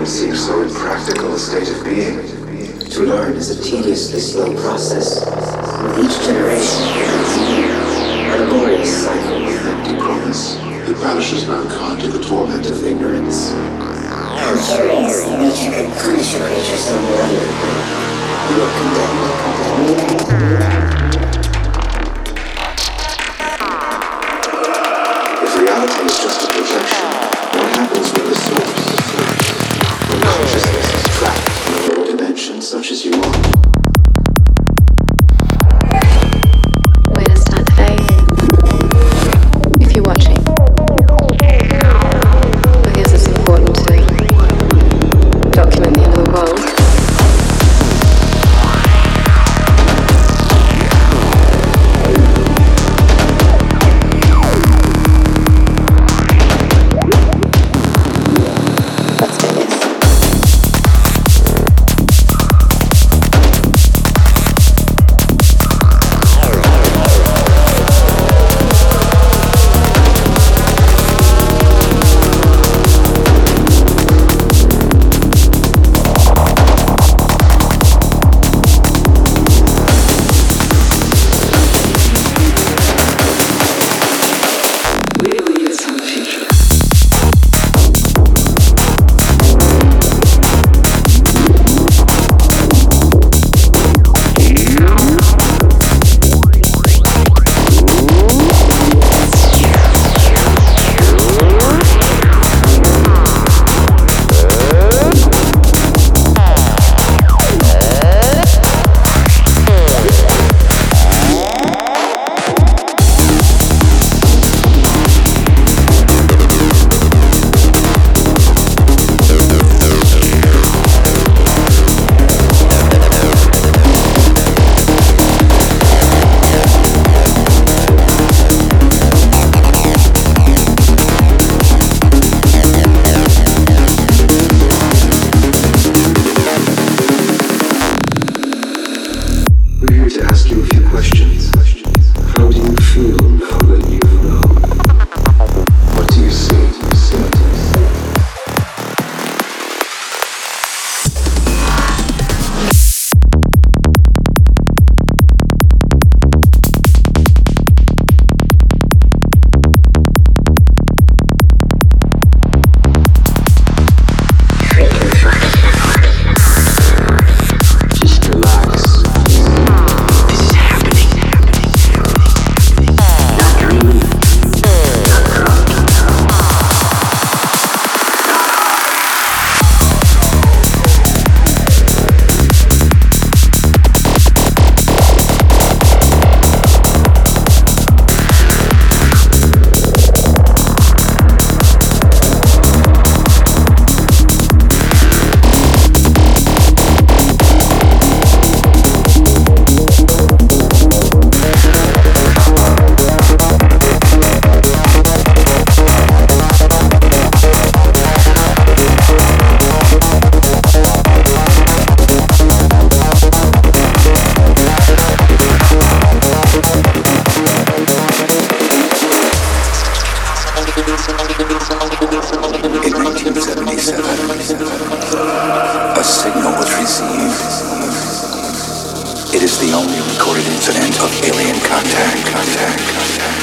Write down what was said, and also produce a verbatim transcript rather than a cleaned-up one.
man seeks so impractical a state of being? To learn is a tediously slow process. With each generation, a laborious cycle of empty promise. It banishes mankind to the torment of ignorance. How curious nature could punish a creature so malignantly. You are condemned, condemned. If reality is just a projection, what happens when the source, when consciousness is trapped in a lower dimension such as you are? Way to start the day. If you're watching, I guess it's important to document the end of the world. A signal was received. It is the only recorded incident of alien contact. contact, contact.